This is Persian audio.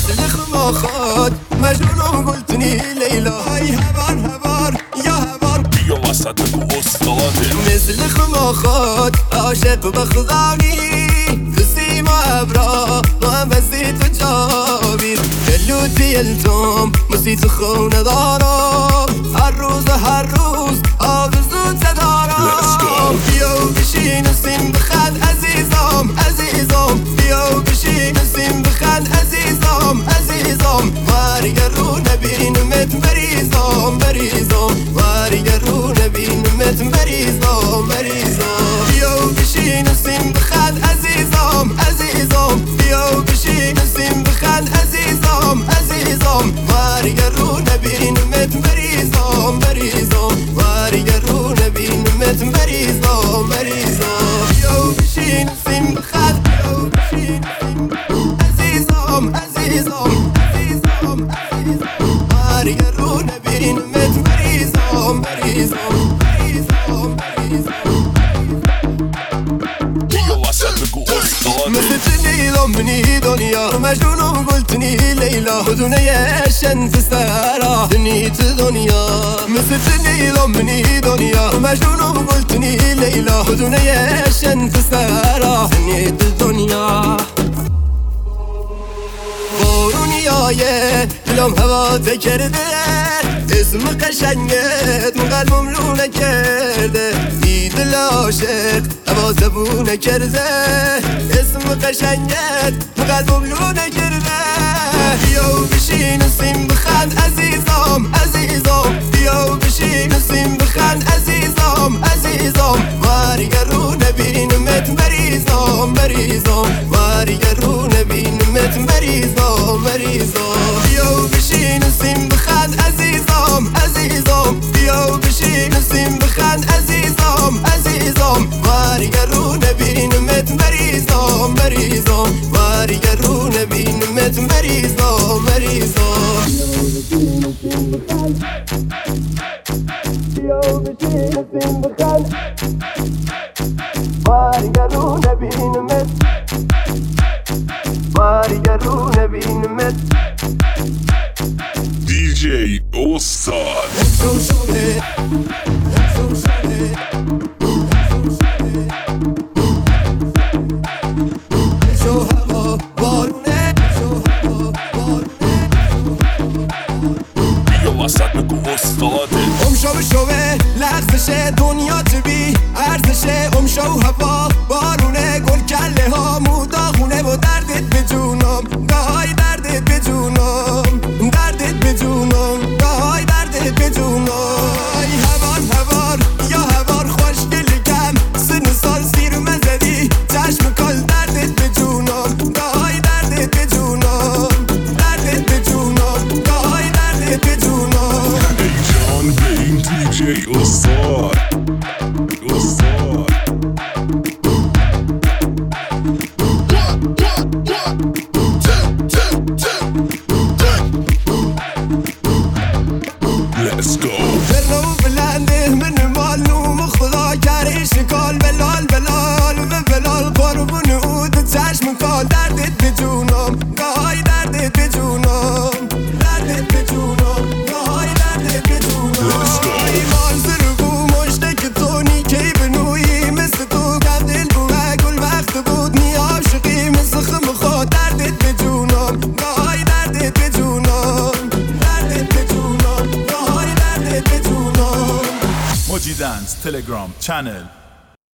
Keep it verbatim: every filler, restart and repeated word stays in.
مثل خماخات مجنونم قلتني لیلا های هبار هبار یا هبار بیا وسط بگو استاده مثل خماخات عاشق بخزانی تسیم و ابرا هم بزید و جابیر دلوتی التوم مسیت خونه دارم هر روز هر روز آرزو تدارم بیا و بشین و سیم بخند عزیزم عزیزم بیا و بشین و سیم بخند عزیزم عزیزم وارگر رو نبینمت مریضم مریضم وارگر رو نبینمت مریضم مریضم بیا و بشین و سیم بخند عزیزم عزیزم بیا و بشین و سیم بخند عزیزم عزیزم وارگر رو نبینمت مریضم مریضم وارگر رو نبینمت مریضم مریضم بیا و بشین و سیم بخند بیا و بشین عزیزم عزیزم عزیزم عزیزم وارگر رو نبینمت مریضم مریضم مریضم مریضم مثل تنيضم بني دنيا مجنون قلتني ليلى بدوني عشان تستهرى دنيت دنيا مثل تنيضم بني دنيا مجنون قلتني ليلى بدوني عشان تستهرى دنيت دنيا بارونیایه دلم هوا کرده اسم قشنگت قلبم لونه کرده ای دل عاشق هوا زبونه کرده اسم قشنگت قلبم لونه کرده بیا و بشین و سیم بخند عزیزم عزیزم بیا و بشین و سیم بخند عزیزم عزیزم وارگر رو نبینمت مریضم مریضم وارگر رو نبینمت مریضم مریضم بیا و بشین و سیم بخند عزیزم عزیزم بیا و بشین و سیم بخند عزیزم عزیزم وارگر رو نبینمت مریضم مریضم وارگر رو نبینمت مریضم مریضم بیا و بشین و سیم بخند وارگر رو نبینمت وارگر رو نبینمت دی جی استاد بیا وسط بگو استاده ام شو شوه لغزش دنیا تبی ارزش ام شو هوا بارونه گل کله ها موداغونه و دردت به جونم گاهای دردت به جونم دردت به جونم گاهای دردت به جونم ای هوار هوار یا هوار خوشگل کم سن سال سیر مزدی چشم کل دردت به جونم گاهای دردت به جونم دردت به جونم گاهای دردت به جونم ای جان به این دی جی استاد استاد Let's go برو بلنده من مالو مخدا کری شکال بلال بلال و بلال قربون اود چشم کال دردت به جونم گاهای دردت به جونم دردت به جونم گاهای دردت به جونم ای منظر بو مشتک تو نیکی بنویی مثل تو کم دل بوه گل وقت بود نی عاشقی مثل خم خود دردت به جونم گاهای دردت به جونم دردت به جونم گاهای دردت به جونم Moji Dance Telegram channel